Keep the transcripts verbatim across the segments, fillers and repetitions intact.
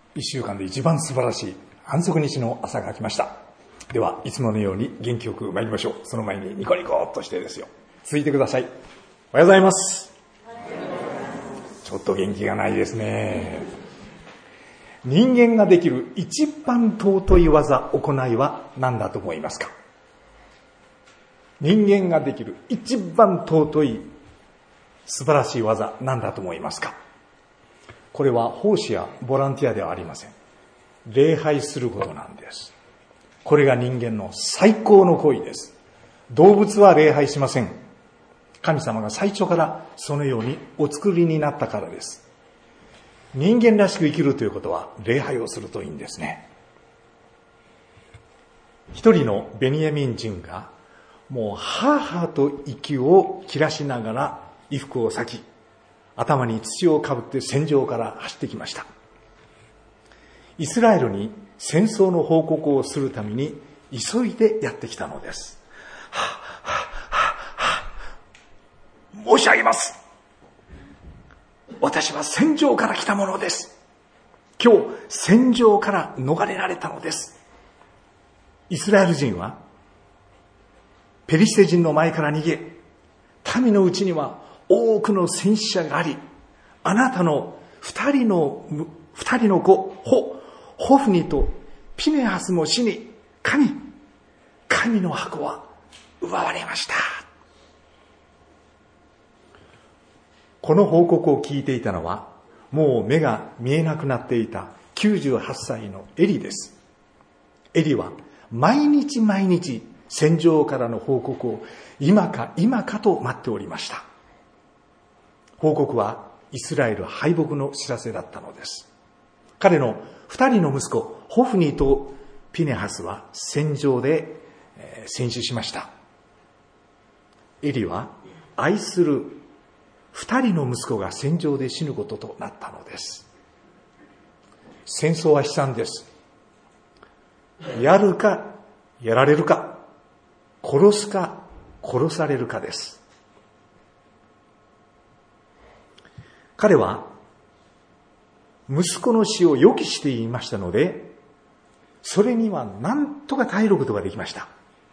一週間で一番素晴らしい安息日の朝が来ました。では、いつものように元気よく参りましょう。その前にニコニコっとしてですよ。続いてください。おはようございます。ちょっと元気がないですね。人間ができる一番尊い技、行いは何だと思いますか？人間ができる一番尊い素晴らしい技、何だと思いますか？これは奉仕やボランティアではありません。礼拝することなんです。これが人間の最高の行為です。動物は礼拝しません。神様が最初からそのようにお作りになったからです。人間らしく生きるということは礼拝をするといいんですね。一人のベニヤミン人がもうはぁはぁと息を切らしながら衣服を裂き、頭に土をかぶって戦場から走ってきました。イスラエルに戦争の報告をするために急いでやってきたのです。はぁはぁはぁはぁ申し上げます。私は戦場から来たものです。今日戦場から逃れられたのです。イスラエル人はペリシテ人の前から逃げ、民のうちには多くの戦死者があり、あなたの二人の二人の子ホホフニとピネハスの死に神神の箱は奪われました。この報告を聞いていたのは、もう目が見えなくなっていたきゅうじゅうはっさいのエリです。エリは毎日毎日戦場からの報告を今か今かと待っておりました。報告はイスラエル敗北の知らせだったのです。彼の二人の息子ホフニとピネハスは戦場で戦死しました。エリは愛する二人の息子が戦場で死ぬこととなったのです。戦争は悲惨です。やるかやられるか、殺すか殺されるかです。彼は息子の死を予期していましたので、それには何とか耐えることができました。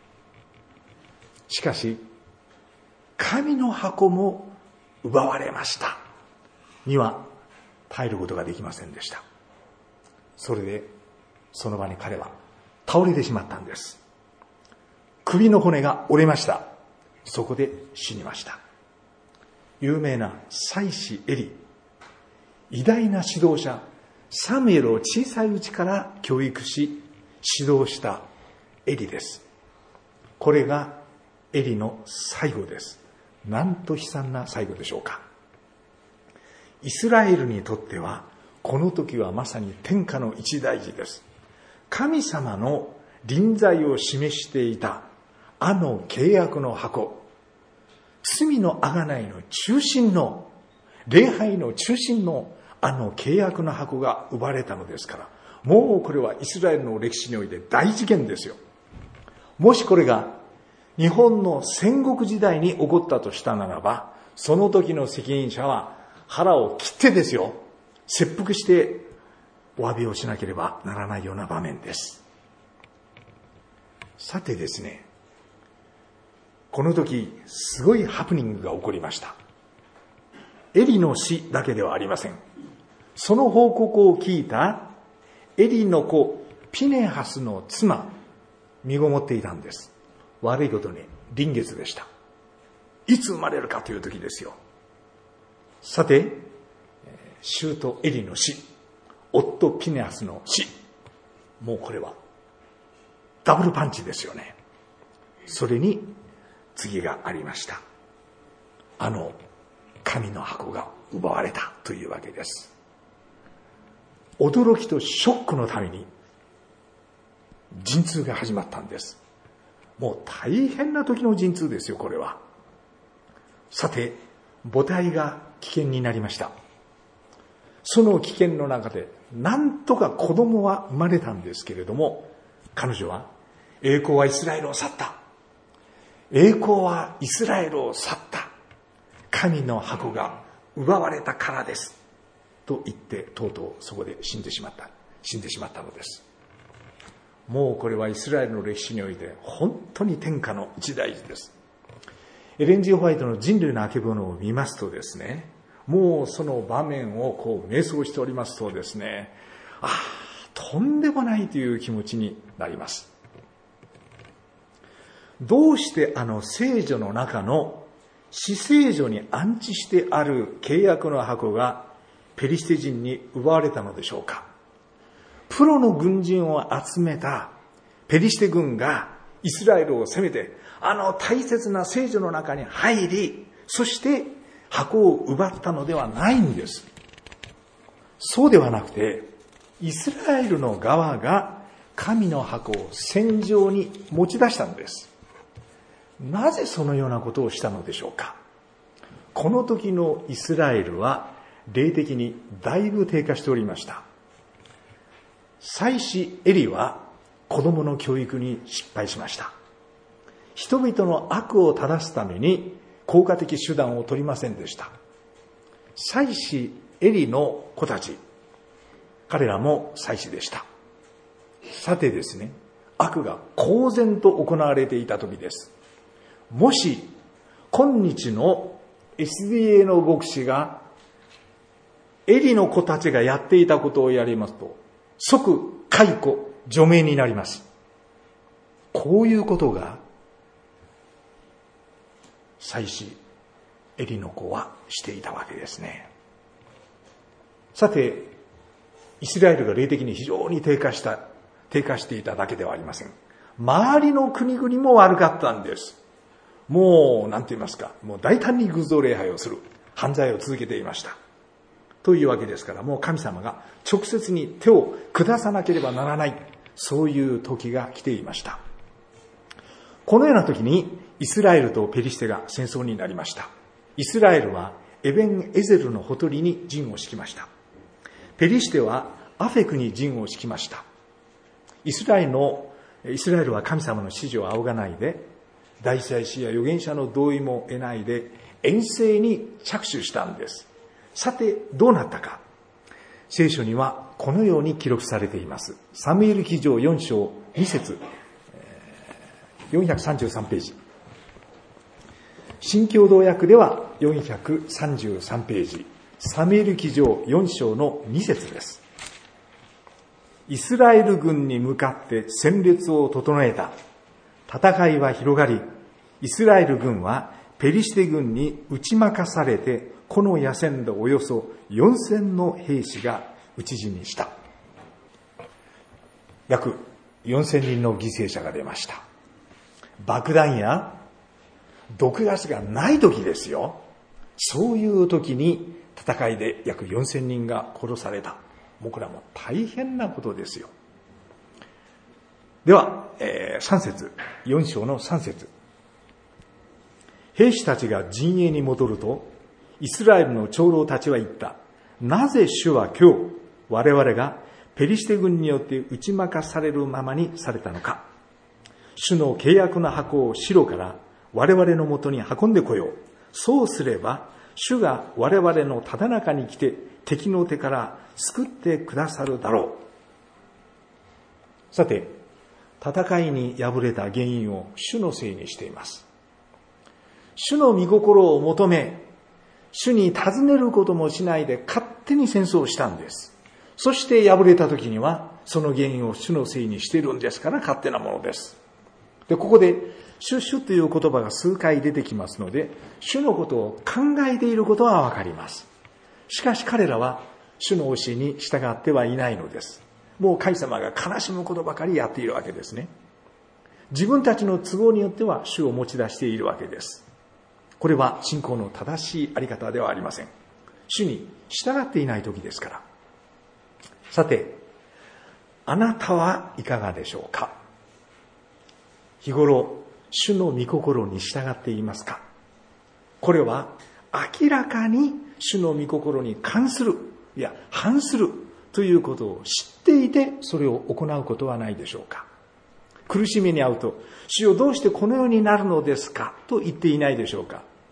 しかし神の箱も奪われましたには耐えることができませんでした。それでその場に彼は倒れてしまったんです。首の骨が折れました。そこで死にました。有名な祭司エリ、偉大な指導者サムエルを小さいうちから教育し指導したエリです。これがエリの最後です。なんと悲惨な最後でしょうか。イスラエルにとってはこの時はまさに天下の一大事です。神様の臨在を示していたあの契約の箱、罪の贖いの中心の、礼拝の中心のあの契約の箱が奪われたのですから、もうこれはイスラエルの歴史において大事件ですよ。もしこれが日本の戦国時代に起こったとしたならば、その時の責任者は腹を切ってですよ、切腹してお詫びをしなければならないような場面です。さてですね、この時すごいハプニングが起こりました。エリの死だけではありません。その報告を聞いたエリの子ピネハスの妻、身ごもっていたんです。悪いことに臨月でした。いつ生まれるかという時ですよ。さて、舅エリの死、夫ピネハスの死、もうこれはダブルパンチですよね。それに次がありました。あの神の箱が奪われたというわけです。驚きとショックのために陣痛が始まったんです。もう大変な時の陣痛ですよ、これは。さて、母体が危険になりました。その危険の中でなんとか子供は生まれたんですけれども、彼女は栄光はイスラエルを去った、栄光はイスラエルを去った、神の箱が奪われたからですと言って、とうとうそこで死んでしまった。 死んでしまったのです。もうこれはイスラエルの歴史において本当に天下の一大事です。エレン・ジー・ホワイトの人類のあけぼのを見ますとですね、もうその場面をこう瞑想しておりますとですね、ああ、とんでもないという気持ちになります。どうしてあの聖女の中の至聖所に安置してある契約の箱がペリシテ人に奪われたのでしょうか。プロの軍人を集めたペリシテ軍がイスラエルを攻めて、あの大切な聖所の中に入り、そして箱を奪ったのではないんです。そうではなくて、イスラエルの側が神の箱を戦場に持ち出したのです。なぜそのようなことをしたのでしょうか。この時のイスラエルは霊的にだいぶ低下しておりました。祭司エリは子供の教育に失敗しました。人々の悪を正すために効果的手段を取りませんでした。祭司エリの子たち、彼らも祭司でした。さてですね、悪が公然と行われていた時です。もし今日の エスディーエー の牧師がエリの子たちがやっていたことをやりますと、即解雇、除名になります。こういうことが祭司エリの子はしていたわけですね。さて、イスラエルが霊的に非常に低下した低下していただけではありません。周りの国々も悪かったんです。もう、なんて言いますか、もう大胆に偶像礼拝をする、犯罪を続けていました。というわけですから、もう神様が直接に手を下さなければならない、そういう時が来ていました。このような時に、イスラエルとペリシテが戦争になりました。イスラエルはエベンエゼルのほとりに陣を敷きました。ペリシテはアフェクに陣を敷きました。イスラエルの、イスラエルは神様の指示を仰がないで、大祭司や預言者の同意も得ないで、遠征に着手したんです。さて、どうなったか。聖書にはこのように記録されています。サムエル記上よん章に節、よんひゃくさんじゅうさんページ。新共同訳ではよんひゃくさんじゅうさんページ。サムエル記上よん章のに節です。イスラエル軍に向かって戦列を整えた。戦いは広がり、イスラエル軍はペリシテ軍に打ち負かされて、この野戦でおよそよんせんの兵士が討ち死にした。約よんせんにんの犠牲者が出ました。爆弾や毒ガスがない時ですよ。そういう時に戦いで約よんせんにんが殺された。もうこれはもう大変なことですよ。では、えー、さん節、よん章のさん節。兵士たちが陣営に戻ると、イスラエルの長老たちは言った。なぜ主は今日、我々がペリシテ軍によって打ち負かされるままにされたのか。主の契約の箱をシロから我々のもとに運んでこよう。そうすれば、主が我々のただ中に来て敵の手から救ってくださるだろう。さて、戦いに敗れた原因を主のせいにしています。主の御心を求め、主に尋ねることもしないで勝手に戦争をしたんです。そして敗れた時にはその原因を主のせいにしているんですから勝手なものです。で、ここで主主という言葉が数回出てきますので、主のことを考えていることはわかります。しかし彼らは主の教えに従ってはいないのです。もう神様が悲しむことばかりやっているわけですね。自分たちの都合によっては主を持ち出しているわけです。これは信仰の正しいあり方ではありません。主に従っていない時ですから。さて、あなたはいかがでしょうか。日頃、主の御心に従っていますか。これは明らかに主の御心に関する、いや反するということを知っていて、それを行うことはないでしょうか。苦しみに遭うと、主よどうしてこのようになるのですかと言っていないでしょうか。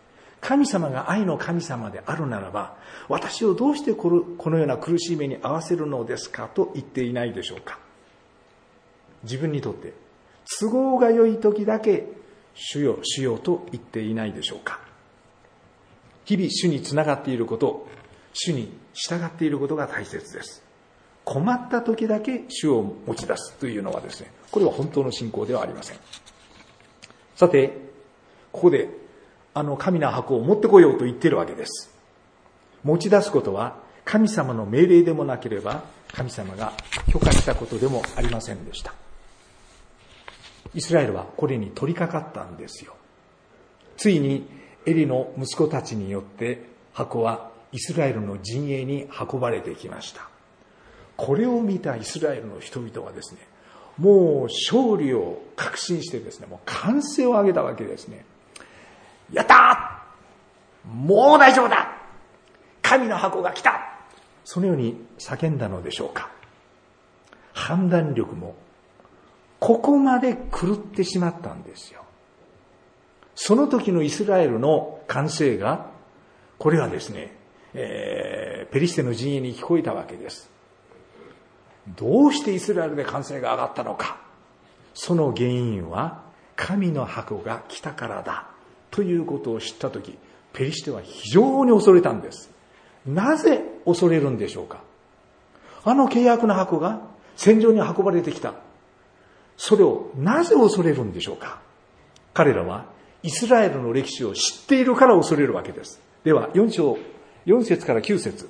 神様が愛の神様であるならば、私をどうしてこのような苦しい目に遭わせるのですかと言っていないでしょうか。自分にとって都合が良い時だけ主よ主よと言っていないでしょうか。日々主につながっていること、主に従っていることが大切です。困った時だけ主を持ち出すというのはですね、これは本当の信仰ではありません。さて、ここであの神の箱を持ってこようと言っているわけです。持ち出すことは神様の命令でもなければ神様が許可したことでもありませんでした。イスラエルはこれに取り掛かったんですよ。ついにエリの息子たちによって箱はイスラエルの陣営に運ばれてきました。これを見たイスラエルの人々はですね、もう勝利を確信してですね、もう歓声を上げたわけですね。やったー！もう大丈夫だ！神の箱が来た！そのように叫んだのでしょうか。判断力もここまで狂ってしまったんですよ。その時のイスラエルの歓声が、これはですね、えー、ペリシテの陣営に聞こえたわけです。どうしてイスラエルで歓声が上がったのか。その原因は神の箱が来たからだということを知ったとき、ペリシテは非常に恐れたんです。なぜ恐れるんでしょうか。あの契約の箱が戦場に運ばれてきた。それをなぜ恐れるんでしょうか。彼らはイスラエルの歴史を知っているから恐れるわけです。ではよん章よん節からきゅう節、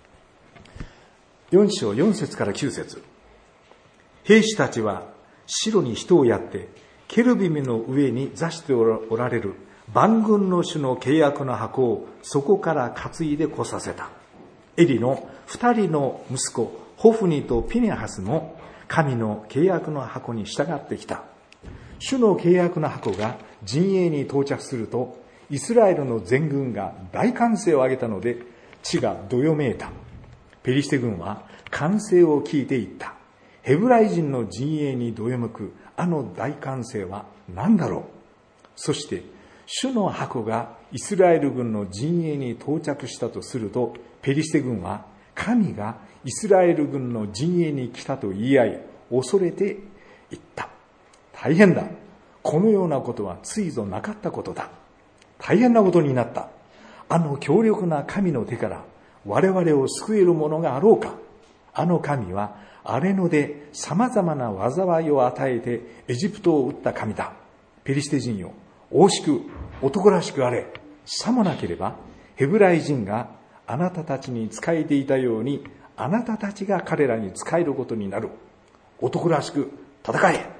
よん章よん節からきゅう節。兵士たちは城に人をやってケルビムの上に座しておられる万軍の主の契約の箱をそこから担いで来させた。エリの二人の息子ホフニとピネハスも神の契約の箱に従ってきた。主の契約の箱が陣営に到着すると、イスラエルの全軍が大歓声を上げたので、地がどよめいた。ペリシテ軍は歓声を聞いていった。ヘブライ人の陣営にどよめくあの大歓声は何だろう。そして主の箱がイスラエル軍の陣営に到着したとすると、ペリシテ軍は神がイスラエル軍の陣営に来たと言い合い、恐れていった。大変だ。このようなことはついぞなかったことだ。大変なことになった。あの強力な神の手から我々を救えるものがあろうか。あの神は荒れ野で様々な災いを与えてエジプトを撃った神だ。ペリシテ人よ、大しく男らしくあれ。さもなければヘブライ人があなたたちに仕えていたように、あなたたちが彼らに仕えることになる。男らしく戦え。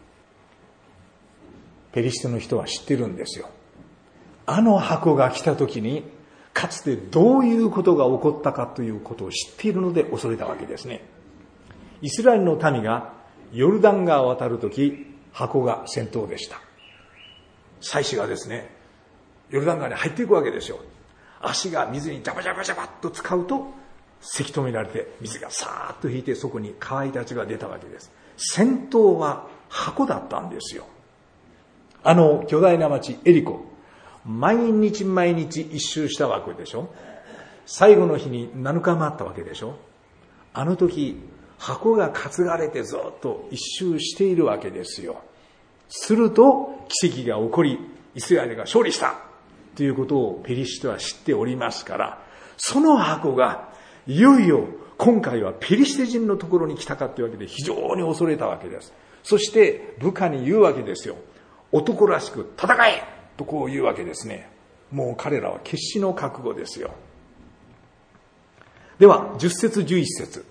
ペリシテの人は知ってるんですよ。あの箱が来た時にかつてどういうことが起こったかということを知っているので恐れたわけですね。イスラエルの民がヨルダン川を渡る時、箱が先頭でした。祭司がですね、ヨルダン川に入っていくわけですよ。足が水にジャバジャバジャバッと使うとせき止められて、水がさーっと引いて、そこに乾いた血が出たわけです。先頭は箱だったんですよ。あの巨大な町エリコ、毎日毎日一周したわけでしょ。最後の日になのかもあったわけでしょ。あの時箱が担がれてずっと一周しているわけですよ。すると奇跡が起こり、イスラエルが勝利したということをペリシテは知っておりますから、その箱がいよいよ今回はペリシテ人のところに来たかというわけで非常に恐れたわけです。そして部下に言うわけですよ。男らしく戦えとこう言うわけですね。もう彼らは決死の覚悟ですよ。ではじゅっ節じゅういち節。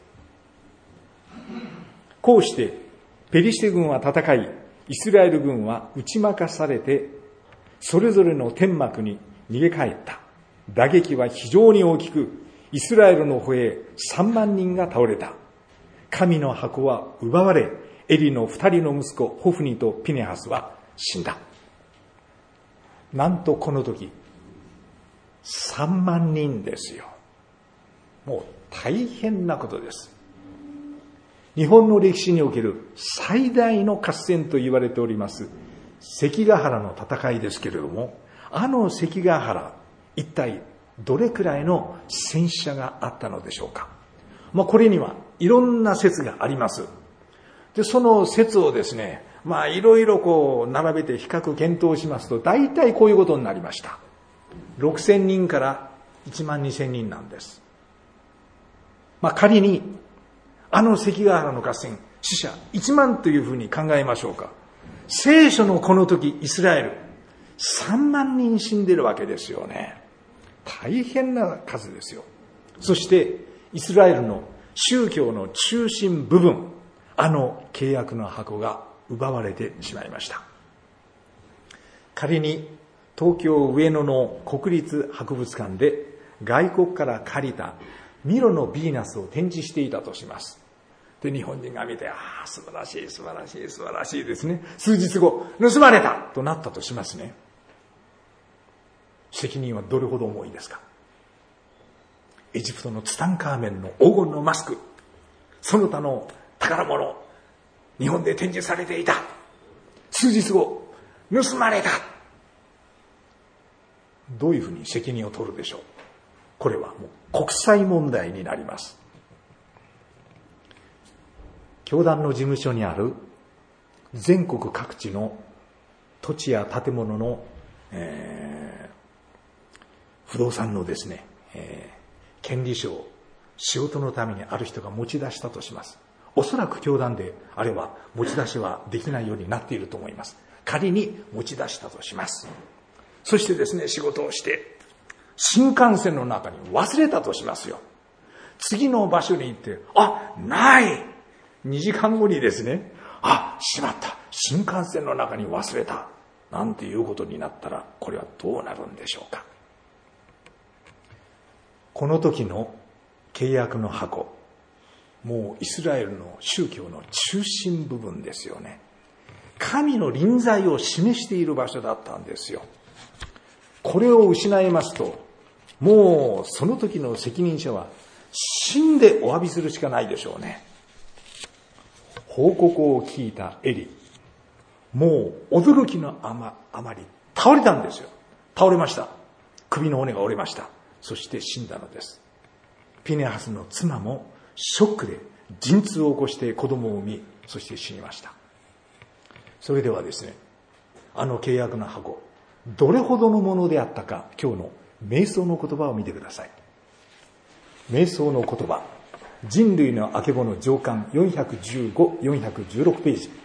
こうしてペリシテ軍は戦い、イスラエル軍は打ち負かされてそれぞれの天幕に逃げ帰った。打撃は非常に大きく、イスラエルの歩兵さんまんにんが倒れた。神の箱は奪われ、エリの二人の息子ホフニとピネハスは死んだ。なんとこの時さんまんにんですよ。もう大変なことです。日本の歴史における最大の合戦と言われております関ヶ原の戦いですけれども、あの関ヶ原一体どれくらいの戦死者があったのでしょうか。まあ、これにはいろんな説があります。で、その説をですね、まあいろいろこう並べて比較検討しますと、大体こういうことになりました。ろくせんにんからいちまんにせんにんなんです。まあ仮にあの関ヶ原の合戦、死者いちまんというふうに考えましょうか。聖書のこの時イスラエルさんまんにん死んでるわけですよね。大変な数ですよ。そしてイスラエルの宗教の中心部分、あの契約の箱が奪われてしまいました。仮に東京上野の国立博物館で外国から借りたミロのヴィーナスを展示していたとします。で、日本人が見て、ああ、素晴らしい、素晴らしい、素晴らしいですね。数日後、盗まれたとなったとしますね。責任はどれほど重いですか。エジプトのツタンカーメンの黄金のマスク、その他の宝物、日本で展示されていた。数日後、盗まれた。どういうふうに責任を取るでしょう。これはもう国際問題になります。教団の事務所にある全国各地の土地や建物の、えー、不動産のですね、えー、権利書を仕事のためにある人が持ち出したとします。おそらく教団であれば持ち出しはできないようになっていると思います。仮に持ち出したとします。そしてですね、仕事をして新幹線の中に忘れたとしますよ。次の場所に行って、あ、ないにじかんごにですね、あ、しまった、新幹線の中に忘れたなんていうことになったら、これはどうなるんでしょうか。この時の契約の箱、もうイスラエルの宗教の中心部分ですよね。神の臨在を示している場所だったんですよ。これを失いますと、もうその時の責任者は死んでお詫びするしかないでしょうね。報告を聞いたエリ、もう驚きのあま、あまり倒れたんですよ。倒れました。首の骨が折れました。そして死んだのです。ピネハスの妻もショックで陣痛を起こして子供を産み、そして死にました。それではですね、あの契約の箱、どれほどのものであったか、今日の瞑想の言葉を見てください。瞑想の言葉、人類のあけぼの上巻よんひゃくじゅうご、よんひゃくじゅうろくページ。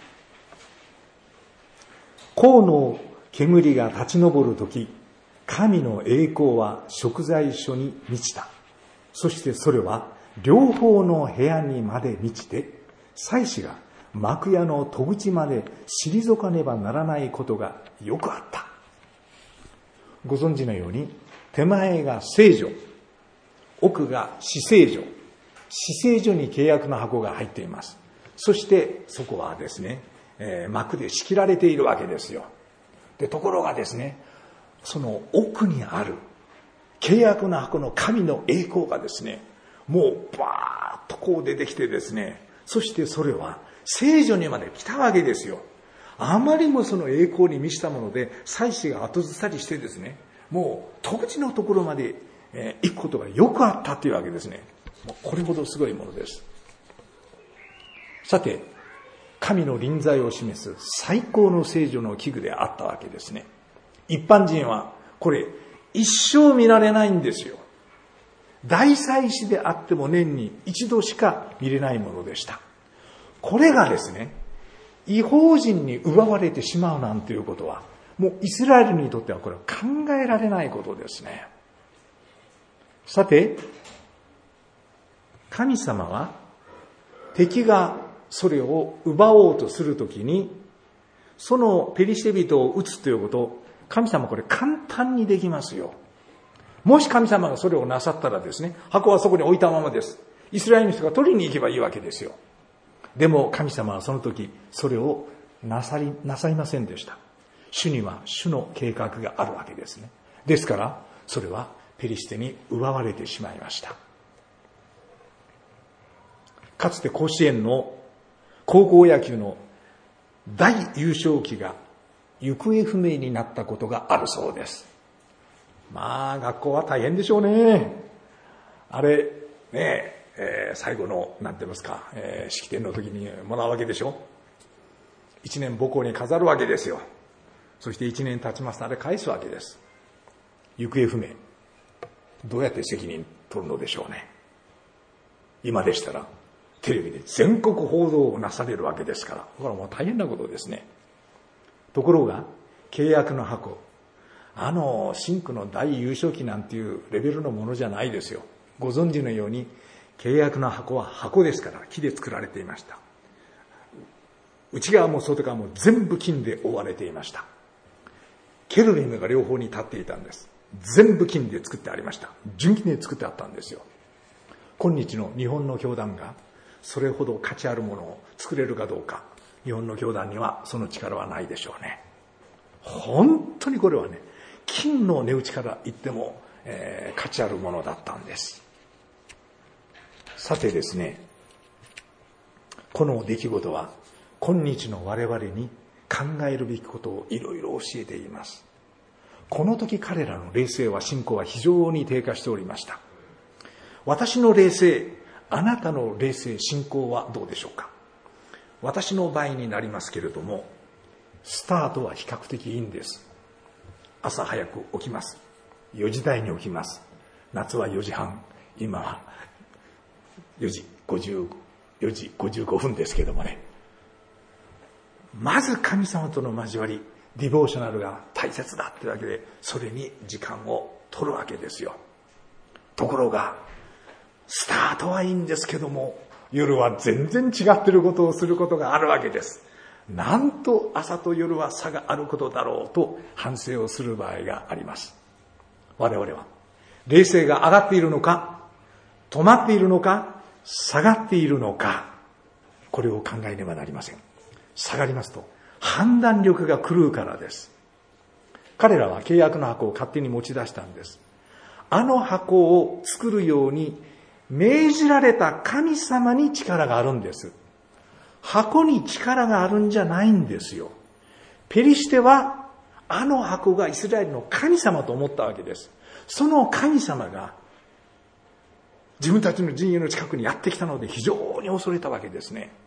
河の煙が立ち上るとき、神の栄光は食材所に満ちた。そしてそれは両方の部屋にまで満ちて、祭司が幕屋の戸口まで退かねばならないことがよくあった。ご存知のように、手前が聖所、奥が至聖所、至聖所に契約の箱が入っています。そしてそこはですね、えー、幕で仕切られているわけですよ。で、ところがですね、その奥にある契約の箱の神の栄光がですね、もうバーッとこう出てきてですね、そしてそれは聖所にまで来たわけですよ。あまりもその栄光に満ちたもので、祭司が後ずさりしてですね、もう戸口のところまで行くことがよくあったというわけですね。もうこれほどすごいものです。さて、神の臨在を示す最高の聖所の器具であったわけですね。一般人はこれ一生見られないんですよ。大祭司であっても年に一度しか見れないものでした。これがですね、異邦人に奪われてしまうなんていうことは、もうイスラエルにとってはこれは考えられないことですね。さて、神様は敵がそれを奪おうとするときに、そのペリシテ人を撃つということを神様これ簡単にできますよ。もし神様がそれをなさったらですね、箱はそこに置いたままです。イスラエルの人が取りに行けばいいわけですよ。でも神様はその時それをなさり、なさいませんでした。主には主の計画があるわけですね。ですからそれはペリシテに奪われてしまいました。かつて甲子園の高校野球の大優勝旗が行方不明になったことがあるそうです。 まあ学校は大変でしょうね。あれねえー、最後のなんて言いますか、えー、式典の時にもらうわけでしょ。一年母校に飾るわけですよ。そして一年経ちますとあれ返すわけです。行方不明。どうやって責任取るのでしょうね。今でしたらテレビで全国報道をなされるわけですから、これはもう大変なことですね。ところが契約の箱、あの真紅の大優勝旗なんていうレベルのものじゃないですよ。ご存知のように契約の箱は箱ですから木で作られていました。内側も外側も全部金で覆われていました。ケルビムが両方に立っていたんです。全部金で作ってありました。純金で作ってあったんですよ。今日の日本の教団がそれほど価値あるものを作れるかどうか、日本の教団にはその力はないでしょうね。本当にこれはね、金の値打ちから言っても、えー、価値あるものだったんです。さてですね、この出来事は今日の我々に考えるべきことをいろいろ教えています。この時彼らの霊性は信仰は非常に低下しておりました。私の霊性、あなたの霊性、信仰はどうでしょうか。私の場合になりますけれども、スタートは比較的いいんです。朝早く起きます。よじ台に起きます。夏はよじはん、今はよじごじゅう、よじごじゅうごふんですけどもね。まず神様との交わり、ディボーショナルが大切だってわけで、それに時間を取るわけですよ。ところがスタートはいいんですけども、夜は全然違っていることをすることがあるわけです。なんと朝と夜は差があることだろうと反省をする場合があります。我々は霊性が上がっているのか、止まっているのか、下がっているのか、これを考えねばなりません。下がりますと判断力が狂うからです。彼らは契約の箱を勝手に持ち出したんです。あの箱を作るように命じられた神様に力があるんです。箱に力があるんじゃないんですよ。ペリシテはあの箱がイスラエルの神様と思ったわけです。その神様が自分たちの陣営の近くにやってきたので非常に恐れたわけですね。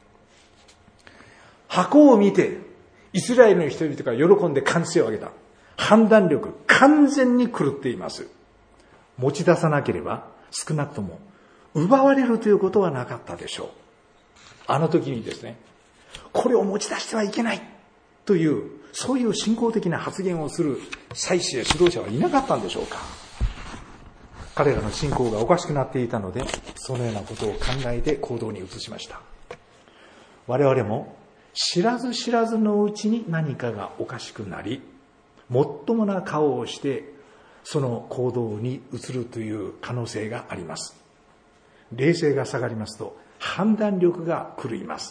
箱を見てイスラエルの人々が喜んで歓声を上げた。判断力完全に狂っています。持ち出さなければ少なくとも奪われるということはなかったでしょう。あの時にですね、これを持ち出してはいけないというそういう信仰的な発言をする祭司や指導者はいなかったんでしょうか。彼らの信仰がおかしくなっていたので、そのようなことを考えて行動に移しました。我々も知らず知らずのうちに何かがおかしくなり、もっともな顔をしてその行動に移るという可能性があります。霊性が下がりますと判断力が狂います。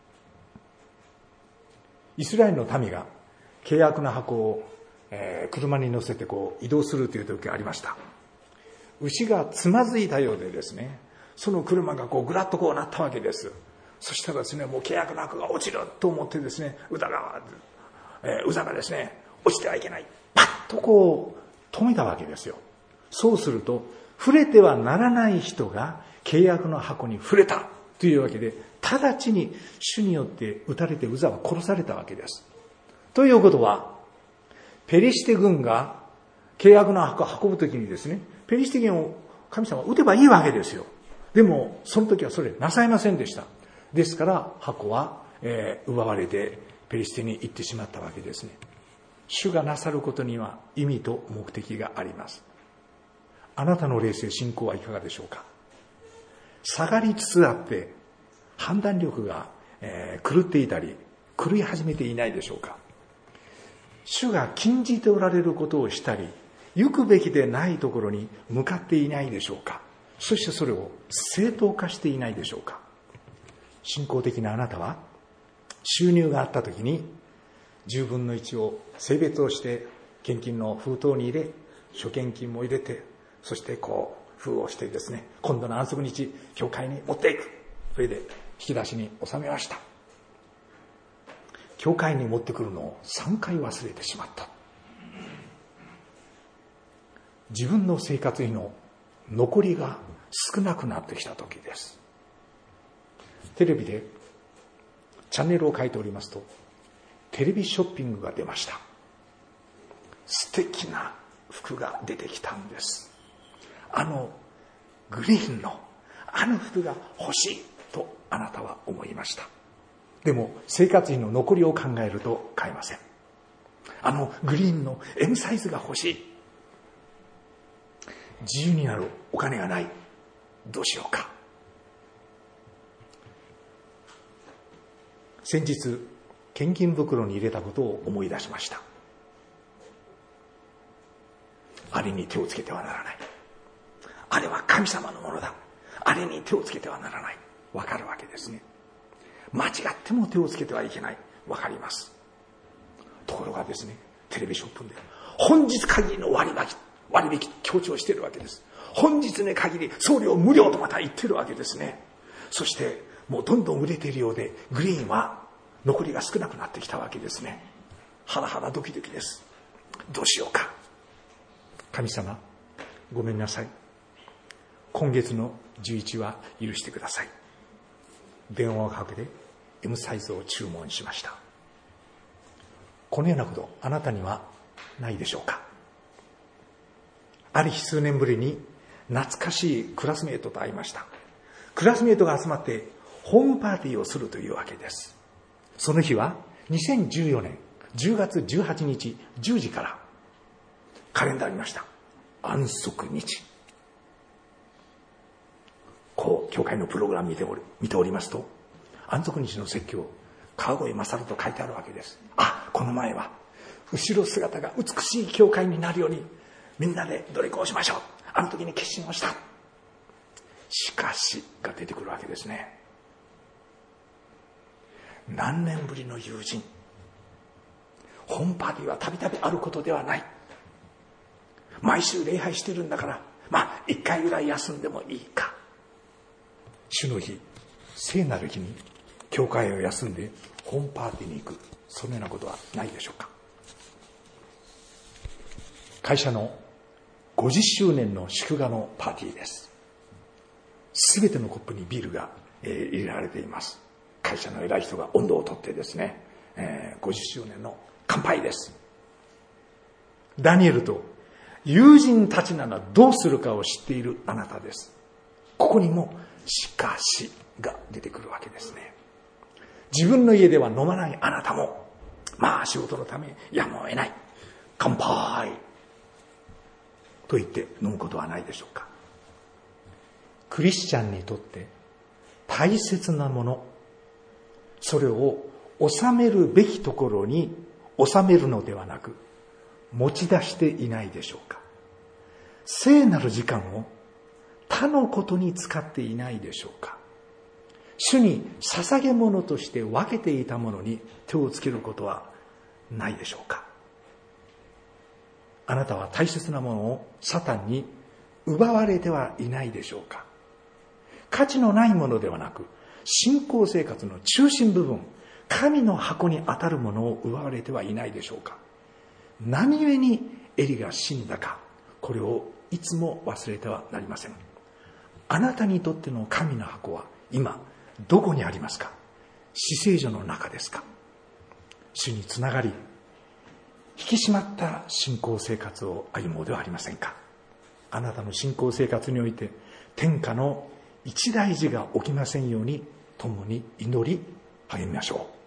イスラエルの民が契約の箱を、えー、車に乗せてこう移動するという時がありました。牛がつまずいたようでですね、その車がこうぐらっとこうなったわけです。そしたらですね、もう契約の箱が落ちると思ってですね、うざが、えー、うざがですね、落ちてはいけない。パッとこう止めたわけですよ。そうすると、触れてはならない人が契約の箱に触れたというわけで、直ちに主によって撃たれてウザは殺されたわけです。ということは、ペリシテ軍が契約の箱を運ぶときにですね、ペリシテ軍を神様は撃てばいいわけですよ。でも、その時はそれなさいませんでした。ですから、箱は、えー、奪われてペリシテに行ってしまったわけですね。主がなさることには意味と目的があります。あなたの霊性信仰はいかがでしょうか。下がりつつあって判断力が、えー、狂っていたり狂い始めていないでしょうか。主が禁じておられることをしたり行くべきでないところに向かっていないでしょうか。そしてそれを正当化していないでしょうか。信仰的なあなたは収入があったときにじゅうぶんのいちを性別をして献金の封筒に入れ、諸献金も入れて、そしてこう封をしてですね、今度の安息日教会に持っていく。それで引き出しに収めました。教会に持ってくるのをさんかい忘れてしまった。 自分の生活費の残りが少なくなってきた時です。テレビでチャンネルを変えておりますと、テレビショッピングが出ました。素敵な服が出てきたんです。あのグリーンのあの服が欲しいとあなたは思いました。でも生活費の残りを考えると買えません。あのグリーンの エム サイズが欲しい。自由になるお金がない。どうしようか。先日献金袋に入れたことを思い出しました。あれに手をつけてはならない。あれは神様のものだ。あれに手をつけてはならない。わかるわけですね。間違っても手をつけてはいけない。わかります。ところがですね、テレビショップで本日限りの割引、割引強調しているわけです。本日に限り送料無料とまた言ってるわけですね。そしてもうどんどん売れているようで、グリーンは残りが少なくなってきたわけですね。ハラハラドキドキです。どうしようか。神様、ごめんなさい。今月のじゅういちは許してください。電話をかけて エム サイズを注文しました。このようなことあなたにはないでしょうか。ある日数年ぶりに懐かしいクラスメートと会いました。クラスメートが集まってホームパーティーをするというわけです。その日はにせんじゅうよねんじゅうがつじゅうはちにちじゅうじからカレンダーにありました。安息日。こう教会のプログラム見ており、見ておりますと、安息日の説教、川越勝と書いてあるわけです。あ、この前は後ろ姿が美しい教会になるようにみんなで努力をしましょう。あの時に決心をした。しかしが出てくるわけですね。何年ぶりの友人。ホームパーティーはたびたびあることではない。毎週礼拝してるんだから、まあ一回ぐらい休んでもいいか。主の日、聖なる日に教会を休んでホームパーティーに行く、そのようなことはないでしょうか。会社のごじゅっしゅうねんの祝賀のパーティーです。すべてのコップにビールが、えー、入れられています。会社の偉い人が温度をとってですね、えー、ごじゅっしゅうねんの乾杯です。ダニエルと友人たちならどうするかを知っているあなたです。ここにもしかしが出てくるわけですね。自分の家では飲まないあなたも、まあ仕事のためやむを得ない、乾杯と言って飲むことはないでしょうか。クリスチャンにとって大切なもの、それを収めるべきところに収めるのではなく、持ち出していないでしょうか。聖なる時間を他のことに使っていないでしょうか。主に捧げ物として分けていたものに手をつけることはないでしょうか。あなたは大切なものをサタンに奪われてはいないでしょうか。価値のないものではなく、信仰生活の中心部分、神の箱に当たるものを奪われてはいないでしょうか。何故にエリが死んだか、これをいつも忘れてはなりません。あなたにとっての神の箱は今どこにありますか。至聖所の中ですか。主につながり、引き締まった信仰生活を歩もうではありませんか。あなたの信仰生活において天下の一大事が起きませんように共に祈り励みましょう。